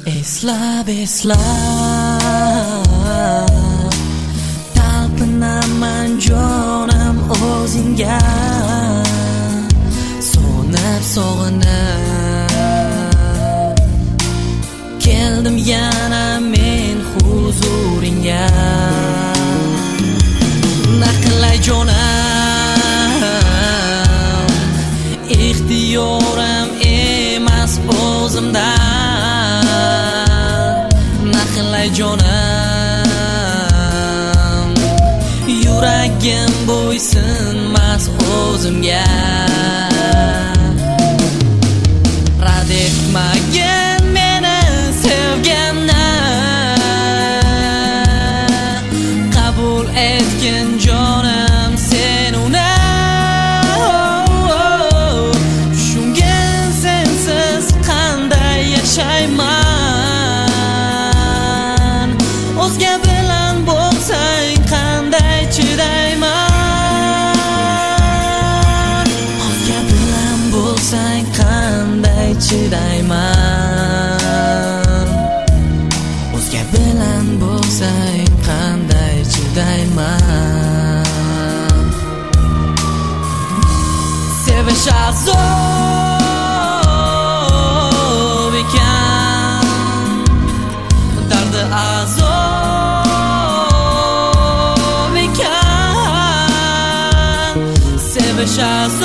Eslab talpinaman jonim o'zingga, so'nib sog'inib keldim yana men huzuringga. Naqlay jonim, ixtiyorim emas o'zimdan. Naqlay jonim, yuragim bo'ysunmas o'zimga. Rad etmagin meni sevganni, qabul etgin jonim sen uni. Tushungin sensiz qanday yashayman, o'zga bilan bo'lsang qanday chidayman, o'zga bilan bo'lsang qanday chidayman, o'zga bilan bo'lsang qanday chidayman. Sevish azob ekan, dardi azob ekan. Sevish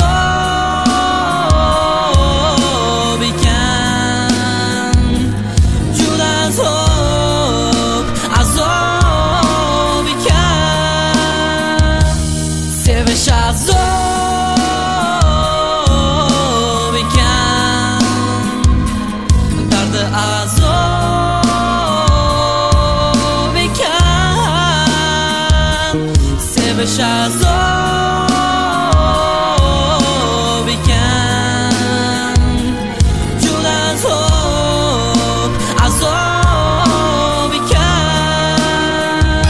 azob ekan, juda azob ekan. Sevish azob ekan, dardi azob ekan. Sevish azob ekan, juda azob ekan.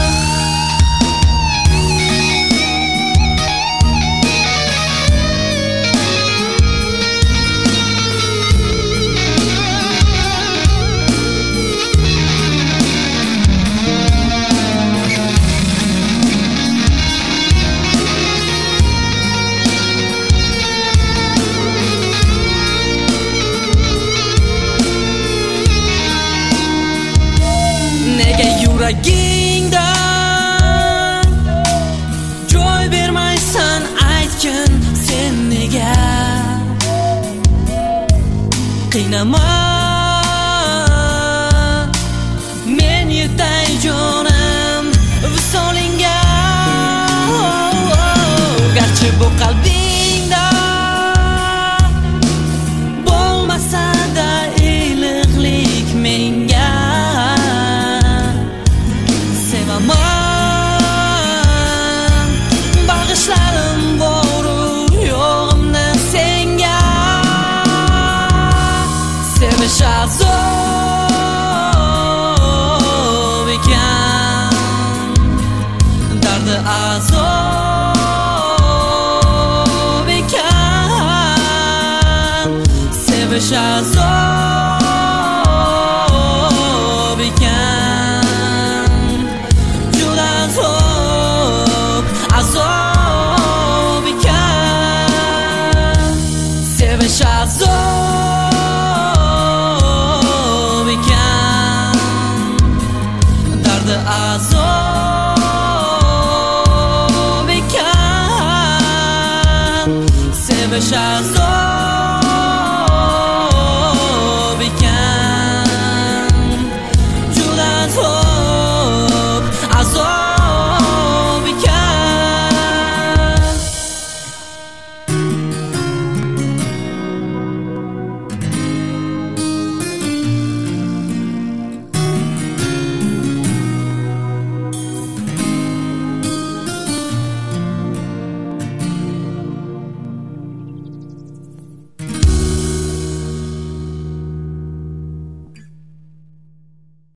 Nega yuragingda joy bermaysan, aytgin sen nega? Qiynama men yetay jonim visolingga. Garchi bu qalbingda bo'lmasa-da iliqlik menga. Sevaman bag'ishlarim boru yo'g'imni senga. Sevish azob ekan, dardi azob ekan. Sevish azob ekan, juda azob ekan. Sevish azob ekan, dardi azob ekan. Sevish azob